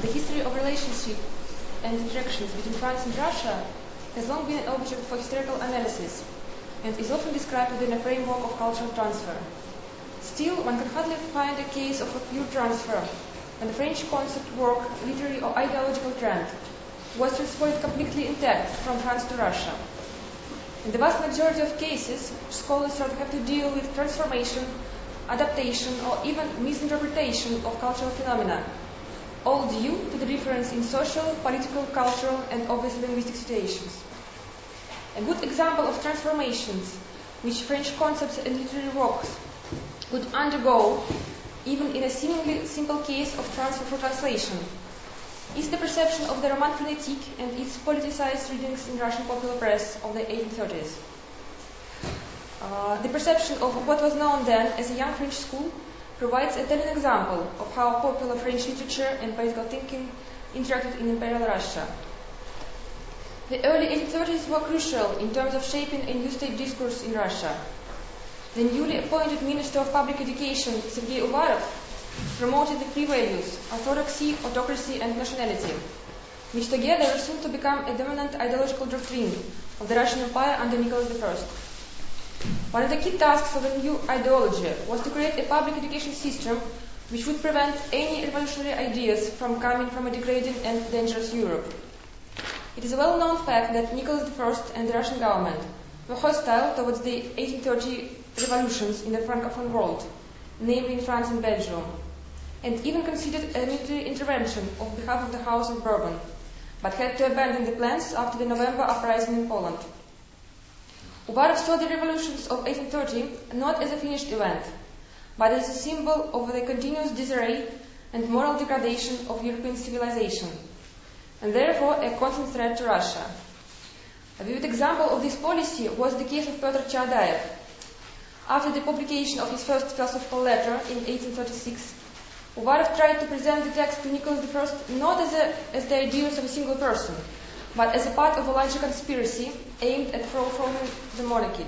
history of relationship and interactions between France and Russia has long been an object for historical analysis and is often described within a framework of cultural transfer. Still, one can hardly find a case of a pure transfer when the French concept, work, literary or ideological trend was transported completely intact from France to Russia. In the vast majority of cases, scholars have to deal with transformation, adaptation, or even misinterpretation of cultural phenomena, all due to the difference in social, political, cultural, and obviously linguistic situations. A good example of transformations which French concepts and literary works could undergo, even in a seemingly simple case of transfer for translation, is the perception of the Roman phonetic and its politicized readings in Russian popular press of the 1830s. The perception of what was known then as a young French school provides a telling example of how popular French literature and political thinking interacted in Imperial Russia. The early 1830s were crucial in terms of shaping a new state discourse in Russia. The newly appointed Minister of Public Education, Sergei Uvarov, promoted the three values: orthodoxy, autocracy, and nationality, which together were soon to become a dominant ideological doctrine of the Russian Empire under Nicholas I. One of the key tasks of the new ideology was to create a public education system which would prevent any revolutionary ideas from coming from a degrading and dangerous Europe. It is a well-known fact that Nicholas I and the Russian government were hostile towards the 1830 revolutions in the Francophone world, namely in France and Belgium, and even considered a military intervention on behalf of the House of Bourbon, but had to abandon the plans after the November uprising in Poland. Uvarov saw the revolutions of 1830 not as a finished event, but as a symbol of the continuous disarray and moral degradation of European civilization, and therefore a constant threat to Russia. A vivid example of this policy was the case of Pyotr Chadaev. After the publication of his first philosophical letter in 1836, Uvarov tried to present the text to Nicholas I not as the ideas of a single person, but as a part of a larger conspiracy aimed at overthrowing the monarchy.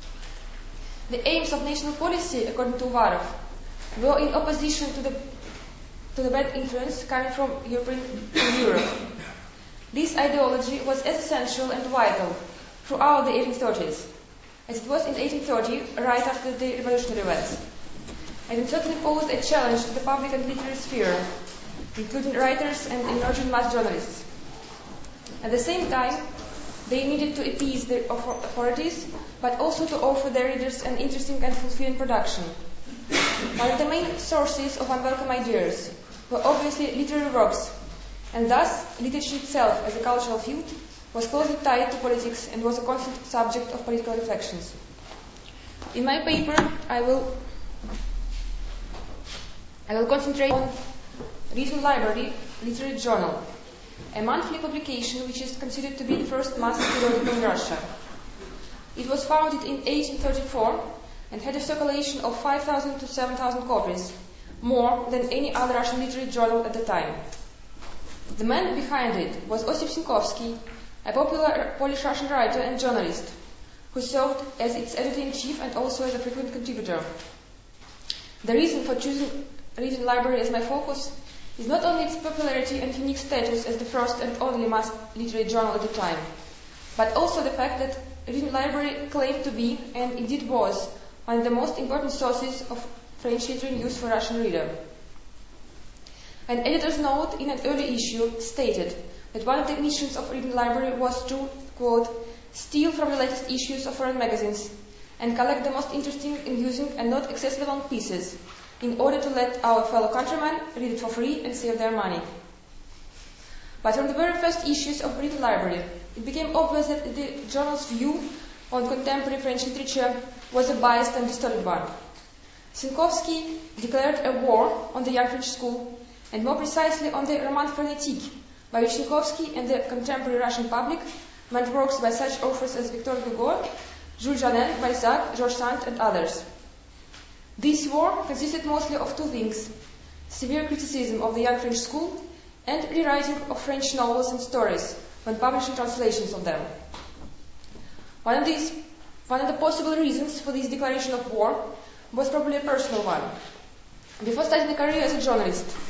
The aims of national policy, according to Uvarov, were in opposition to the bad influence coming from Europe. This ideology was as essential and vital throughout the 1830s, as it was in 1830, right after the revolutionary events. And it certainly posed a challenge to the public and literary sphere, including writers and emerging mass journalists. At the same time, they needed to appease the authorities, but also to offer their readers an interesting and fulfilling production. One of the main sources of unwelcome ideas were obviously literary works, and thus literature itself as a cultural field was closely tied to politics and was a constant subject of political reflections. In my paper, I will concentrate on Reading Library Literary Journal, a monthly publication which is considered to be the first mass periodical in Russia. It was founded in 1834 and had a circulation of 5,000 to 7,000 copies, more than any other Russian literary journal at the time. The man behind it was Osip Sinkovsky, a popular Polish-Russian writer and journalist, who served as its editor-in-chief and also as a frequent contributor. The reason for choosing Reading Library as my focus is not only its popularity and unique status as the first and only mass literary journal at the time, but also the fact that Reading Library claimed to be, and indeed was, one of the most important sources of French literary news for Russian reader. An editor's note in an early issue stated that one of the missions of Reading Library was to, quote, steal from the latest issues of foreign magazines and collect the most interesting, amusing, and not excessively long pieces in order to let our fellow countrymen read it for free and save their money. But from the very first issues of Reading Library, it became obvious that the journal's view on contemporary French literature was a biased and distorted one. Sinkovsky declared a war on the young French school, and more precisely on the Roman phonetic, by which Sinkovsky and the contemporary Russian public meant works by such authors as Victor Hugo, Jules Janin, Balzac, George Sand, and others. This war consisted mostly of two things: severe criticism of the young French school and rewriting of French novels and stories when publishing translations of them. One of the possible reasons for this declaration of war was probably a personal one. Before starting a career as a journalist,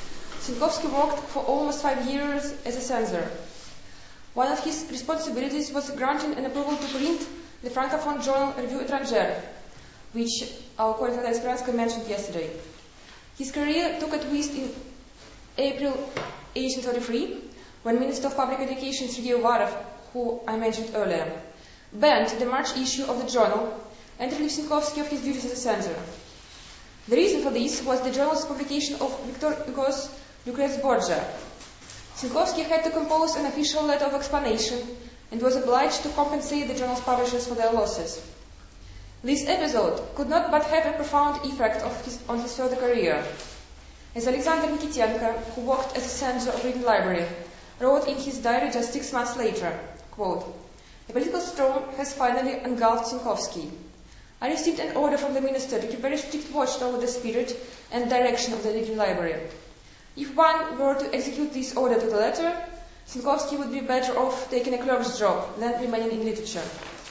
Cinkowski worked for almost 5 years as a censor. One of his responsibilities was granting an approval to print the francophone journal Revue Étrangère, which our colleague Natalia Speranskaya mentioned yesterday. His career took a twist in April 1833, when Minister of Public Education Sergei Uvarov, who I mentioned earlier, banned the March issue of the journal and relieved Cinkowski of his duties as a censor. The reason for this was the journal's publication of Victor Hugo's Lucrece Borgia. Cinkowski had to compose an official letter of explanation and was obliged to compensate the journal's publishers for their losses. This episode could not but have a profound effect on his further career, as Alexander Nikitenko, who worked as a censor of Reading Library, wrote in his diary just 6 months later, quote, "The political storm has finally engulfed Cinkowski. I received an order from the minister to keep very strict watch over the spirit and direction of the Reading Library. If one were to execute this order to the letter, Cinkowski would be better off taking a clerk's job than remaining in literature."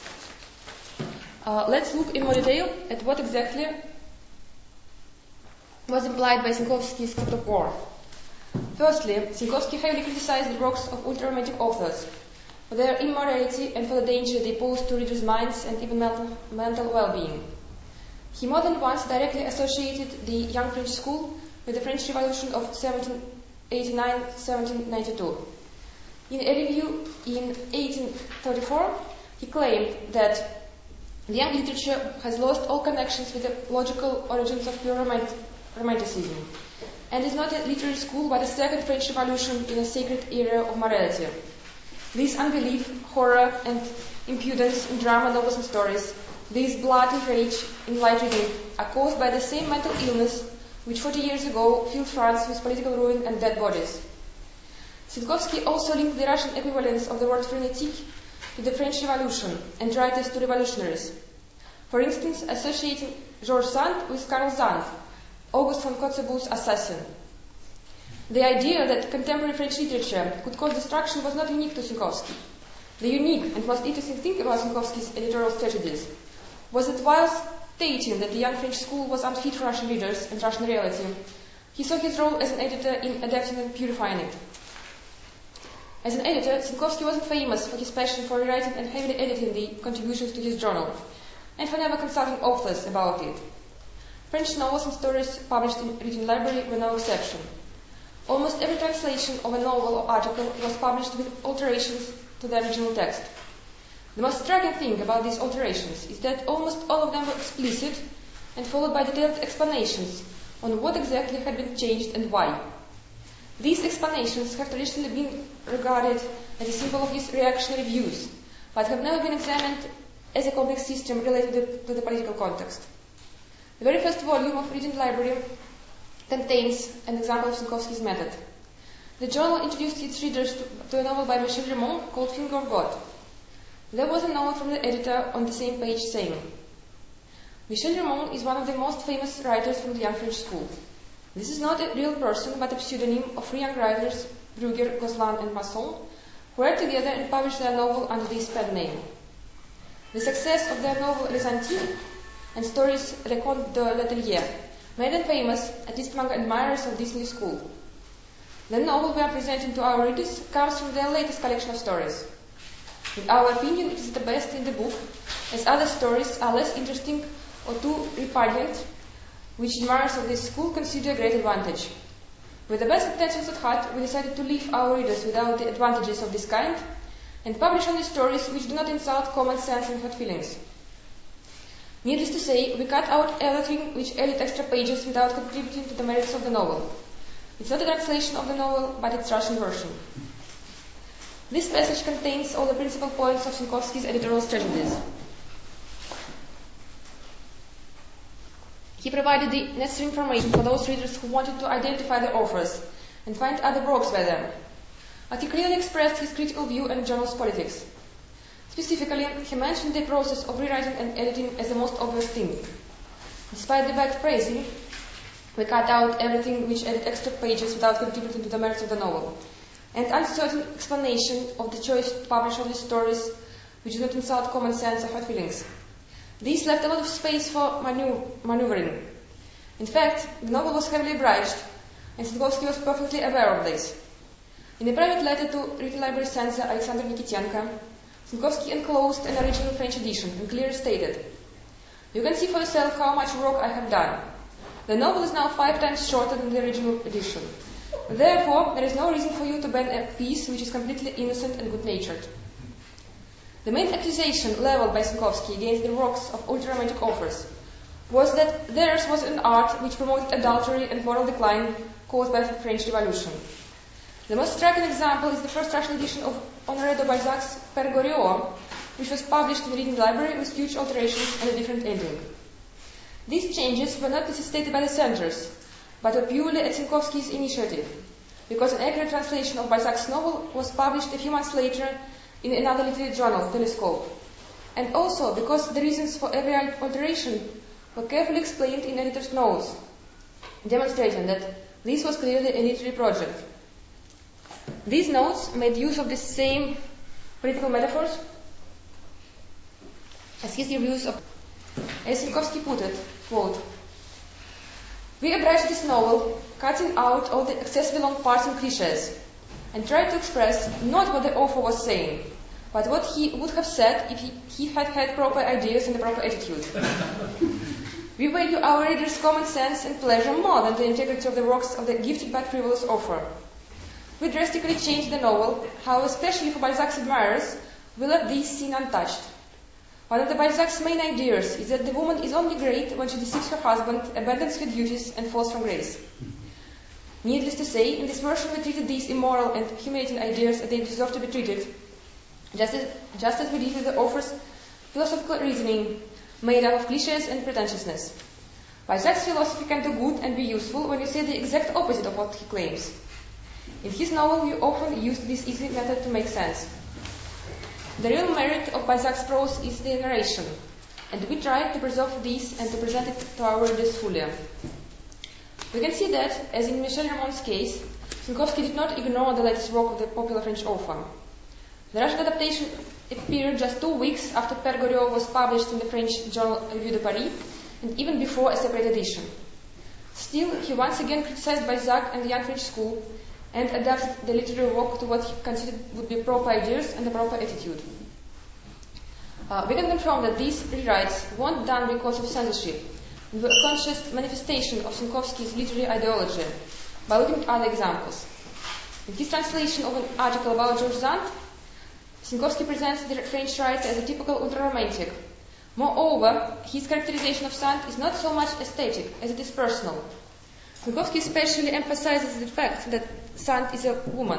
Let's look in more detail at what exactly was implied by Cinkowski's script of war. Firstly, Cinkowski heavily criticized the works of ultra-romantic authors for their immorality and for the danger they posed to readers' minds and even mental well-being. He more than once directly associated the young French school with the French Revolution of 1789-1792. In a review in 1834, he claimed that the young literature has lost all connections with the logical origins of pure romanticism, and is not a literary school but a second French Revolution in a sacred era of morality. This unbelief, horror, and impudence in drama, novels, and stories, this blood and rage in light reading, are caused by the same mental illness which 40 years ago filled France with political ruin and dead bodies. Cinkowski also linked the Russian equivalence of the word frenetic to the French Revolution and writers to revolutionaries. For instance, associating Georges Sand with Karl Zandt, Auguste von Kotzebue's assassin. The idea that contemporary French literature could cause destruction was not unique to Cinkowski. The unique and most interesting thing about Cinkowski's editorial strategies was that while stating that the young French school was unfit for Russian readers and Russian reality, he saw his role as an editor in adapting and purifying it. As an editor, Cinkowski wasn't famous for his passion for rewriting and heavily editing the contributions to his journal, and for never consulting authors about it. French novels and stories published in Reading Library were no exception. Almost every translation of a novel or article was published with alterations to the original text. The most striking thing about these alterations is that almost all of them were explicit and followed by detailed explanations on what exactly had been changed and why. These explanations have traditionally been regarded as a symbol of his reactionary views, but have never been examined as a complex system related to the political context. The very first volume of Reading Library contains an example of Cinkowski's method. The journal introduced its readers to a novel by Michel Rimond called Finger of God. There was a note from the editor on the same page saying, "Michel Rimond is one of the most famous writers from the young French school. This is not a real person, but a pseudonym of three young writers, Bruegger, Gozlan, and Masson, who read together and published their novel under this pen name. The success of their novel Les Antilles and stories Le Conte de l'Atelier made them famous, at least among admirers of this new school. The novel we are presenting to our readers comes from their latest collection of stories. In our opinion, it is the best in the book, as other stories are less interesting or too repugnant, which admirers of this school consider a great advantage. With the best intentions at heart, we decided to leave our readers without the advantages of this kind and publish only stories which do not insult common sense and hurt feelings. Needless to say, we cut out everything which added extra pages without contributing to the merits of the novel. It's not a translation of the novel, but its Russian version." This passage contains all the principal points of Cinkowski's editorial strategies. He provided the necessary information for those readers who wanted to identify the authors and find other works by them. But he clearly expressed his critical view on journal's politics. Specifically, he mentioned the process of rewriting and editing as the most obvious thing. Despite the backed praising, we cut out everything which added extra pages without contributing to the merits of the novel, and uncertain explanation of the choice to publish only stories which do not insult common sense or hurt feelings. This left a lot of space for maneuvering. In fact, the novel was heavily abridged, and Sankovsky was perfectly aware of this. In a private letter to Reading Library censor Alexander Nikitenko, Sankovsky enclosed an original French edition and clearly stated, "You can see for yourself how much work I have done. The novel is now 5 times shorter than the original edition. Therefore, there is no reason for you to ban a piece which is completely innocent and good-natured." The main accusation leveled by Sankovsky against the works of ultra-romantic authors was that theirs was an art which promoted adultery and moral decline caused by the French Revolution. The most striking example is the first Russian edition of Honoré de Balzac's Père Goriot, which was published in the Reading Library with huge alterations and a different ending. These changes were not necessitated by the censors, but were purely at Sankovsky's initiative, because an accurate translation of Balzac's novel was published a few months later in another literary journal, Telescope, and also because the reasons for every alteration were carefully explained in editor's notes, demonstrating that this was clearly a literary project. These notes made use of the same political metaphors as his reviews of, as Sankovsky put it, quote, "We abridged this novel, cutting out all the excessively long parts and cliches, and tried to express not what the author was saying, but what he would have said if he had had proper ideas and a proper attitude. We value our readers' common sense and pleasure more than the integrity of the works of the gifted but frivolous author. We drastically changed the novel, how especially for Balzac's admirers, we left this scene untouched. One of the Balzac's main ideas is that the woman is only great when she deceives her husband, abandons her duties, and falls from grace. Needless to say, in this version we treated these immoral and humiliating ideas as they deserve to be treated, just as we did with the author's philosophical reasoning, made up of cliches and pretentiousness. Balzac's philosophy can do good and be useful when you say the exact opposite of what he claims. In his novel, we often used this easy method to make sense. The real merit of Balzac's prose is the narration, and we tried to preserve this and to present it to our readers fully. We can see that, as in Michel Ramon's case, Sankovsky did not ignore the latest work of the popular French author. The Russian adaptation appeared just 2 weeks after Père Goriot was published in the French journal Revue de Paris, and even before a separate edition. Still, he once again criticized Balzac and the young French school, and adapted the literary work to what he considered would be proper ideas and a proper attitude. We can confirm that these rewrites weren't done because of censorship, and were a conscious manifestation of Sankovsky's literary ideology, by looking at other examples. In his translation of an article about George Sand, Sankovsky presents the French writer as a typical ultra-romantic. Moreover, his characterization of Sand is not so much aesthetic as it is personal. Sankovsky especially emphasizes the fact that Sand is a woman.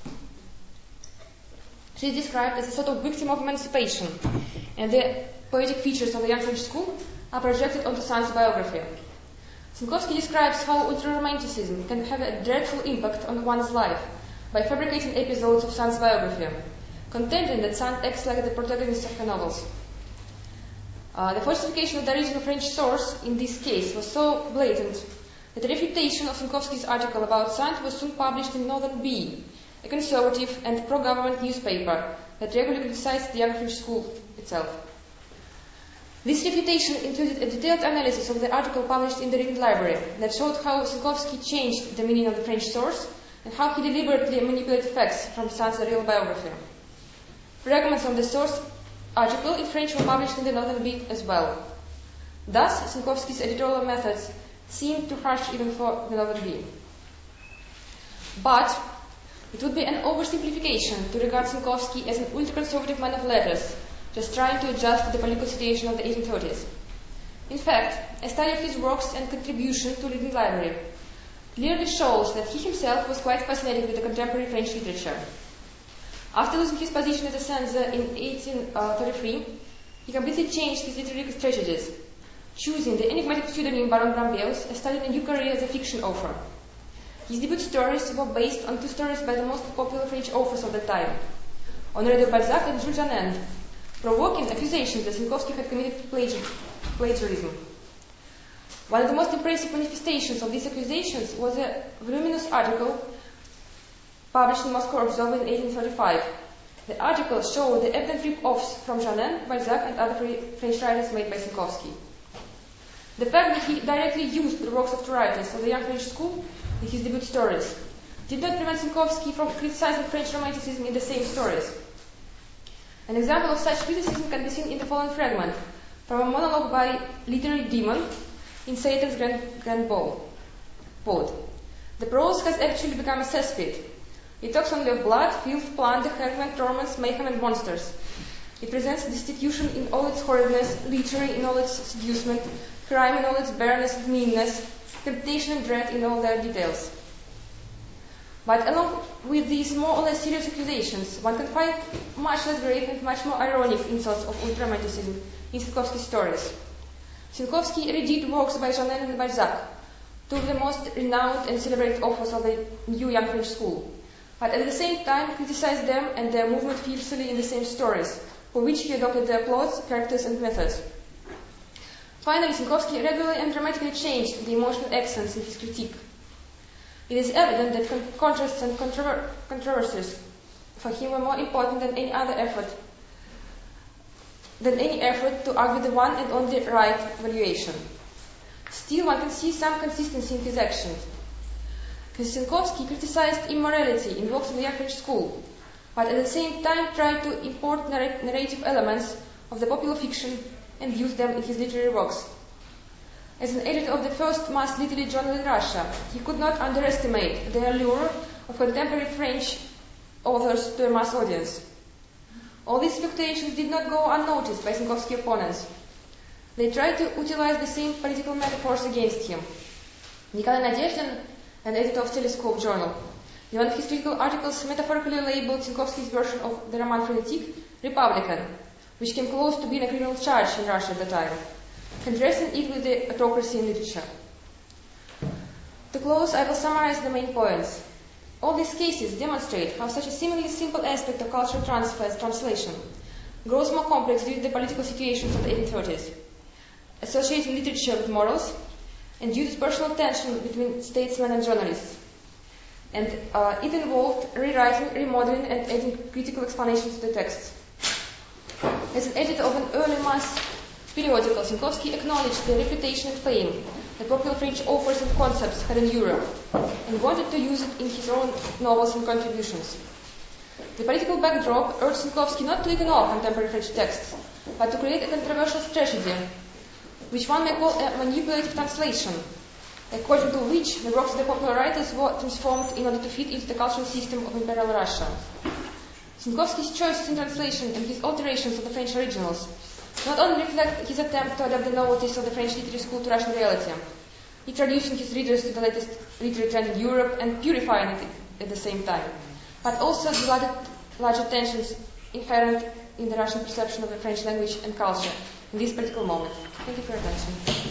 She is described as a sort of victim of emancipation, and the poetic features of the young French school are projected onto Sand's biography. Sankovsky describes how ultra-romanticism can have a dreadful impact on one's life by fabricating episodes of Sand's biography, contending that Sand acts like the protagonist of her novels. The falsification of the original French source in this case was so blatant that a refutation of Sankovsky's article about Sand was soon published in Northern Bee, a conservative and pro-government newspaper that regularly criticized the young French school itself. This refutation included a detailed analysis of the article published in the Reading Library that showed how Sankovsky changed the meaning of the French source and how he deliberately manipulated facts from Sand's real biography. Fragments of the source article in French were published in the Northern Bee as well. Thus, Sankovsky's editorial methods seemed too harsh even for the Northern Bee. But it would be an oversimplification to regard Sankovsky as an ultra-conservative man of letters, just trying to adjust to the political situation of the 1830s. In fact, a study of his works and contribution to the Reading Library clearly shows that he himself was quite fascinated with the contemporary French literature. After losing his position as a censor in 1833, he completely changed his literary strategies, choosing the enigmatic pseudonym Baron Brambeus and starting a new career as a fiction author. His debut stories were based on 2 stories by the most popular French authors of the time, Honoré de Balzac and Jules Janin, provoking accusations that Sankovsky had committed plagiarism. One of the most impressive manifestations of these accusations was a voluminous article published in Moscow Observer in 1835. The article showed the evident rip-offs from Janin, Balzac, and other French writers made by Sankovsky. The fact that he directly used the works of 2 writers of the young French school in his debut stories, did not prevent Sienkiewicz from criticizing French Romanticism in the same stories. An example of such criticism can be seen in the following fragment from a monologue by literary demon in Satan's Grand Ball. Quote, "The prose has actually become a cesspit. It talks only of blood, filth, plunder, hangman, torments, mayhem, and monsters. It presents destitution in all its horridness, literary in all its seducement, crime in all its barrenness and meanness, temptation and dread in all their details." But along with these more or less serious accusations, one can find much less grave and much more ironic insults of ultra-romanticism in Sienkiewicz stories. Sienkiewicz redid works by Jeannin and Balzac, two of the most renowned and celebrated authors of the new young French school, but at the same time criticized them and their movement fiercely in the same stories, for which he adopted their plots, characters, and methods. Finally, Sienkiewicz regularly and dramatically changed the emotional accents in his critique. It is evident that contrasts and controversies for him were more important than any effort to argue the one and only right valuation. Still, one can see some consistency in his actions. Sienkiewicz criticized immorality in works of the young French school, but at the same time tried to import narrative elements of the popular fiction and use them in his literary works. As an editor of the first mass literary journal in Russia, he could not underestimate the allure of contemporary French authors to a mass audience. All these fluctuations did not go unnoticed by Sienkiewicz opponents. They tried to utilize the same political metaphors against him. Nikolai Nadezhdin, an editor of Telescope journal, in one of his critical articles metaphorically labeled Sienkiewicz' version of the Roman Frenetique Republican, which came close to being a criminal charge in Russia at the time, contrasting it with the autocracy in literature. To close, I will summarize the main points. All these cases demonstrate how such a seemingly simple aspect of cultural transfer as translation grows more complex due to the political situations of the 1830s, associating literature with morals, and due to personal tension between statesmen and journalists. And it involved rewriting, remodeling, and adding critical explanations to the texts. As an editor of an early mass periodical, Sienkiewicz acknowledged the reputation and fame that popular French authors and concepts had in Europe, and wanted to use it in his own novels and contributions. The political backdrop urged Sienkiewicz not to ignore contemporary French texts, but to create a controversial strategy, which one may call a manipulative translation, according to which the works of the popular writers were transformed in order to fit into the cultural system of Imperial Russia. Sienkiewicz' choices in translation and his alterations of the French originals not only reflect his attempt to adapt the novelties of the French literary school to Russian reality, introducing his readers to the latest literary trend in Europe and purifying it at the same time, but also the larger tensions inherent in the Russian perception of the French language and culture in this political moment. Thank you for your attention.